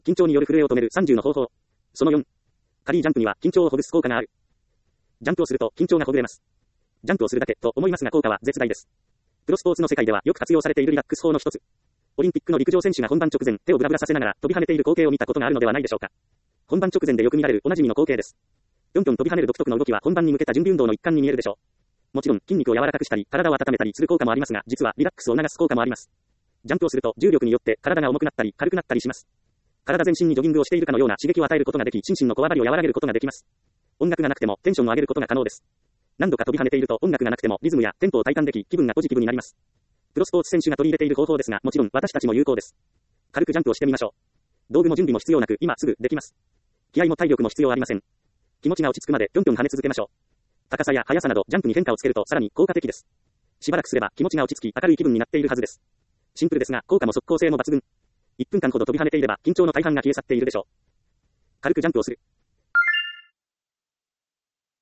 緊張による震えを止める30の方法。その4。軽いジャンプには緊張をほぐす効果がある。ジャンプをすると緊張がほぐれます。ジャンプをするだけと思いますが効果は絶大です。プロスポーツの世界ではよく活用されているリラックス法の一つ。オリンピックの陸上選手が本番直前、手をブラブラさせながら飛び跳ねている光景を見たことがあるのではないでしょうか。本番直前でよく見られるおなじみの光景です。ぴょんぴょん飛び跳ねる独特の動きは本番に向けた準備運動の一環に見えるでしょう。もちろん筋肉を柔らかくしたり、体を温めたりする効果もありますが、実はリラックスを促す効果もあります。ジャンプをすると重力によって体が重くなったり軽くなったりします。体全身にジョギングをしているかのような刺激を与えることができ、心身のこわばりを和らげることができます。音楽がなくてもテンションを上げることが可能です。何度か飛び跳ねていると音楽がなくてもリズムやテンポを体感でき、気分がポジティブになります。プロスポーツ選手が取り入れている方法ですが、もちろん私たちも有効です。軽くジャンプをしてみましょう。道具も準備も必要なく、今すぐできます。気合も体力も必要ありません。気持ちが落ち着くまでぴょんぴょん跳ね続けましょう。高さや速さなどジャンプに変化をつけるとさらに効果的です。しばらくすれば気持ちが落ち着き明るい気分になっているはずです。シンプルですが効果も即効性も抜群。1分間ほど飛び跳ねていれば緊張の大半が消え去っているでしょう。軽くジャンプをする。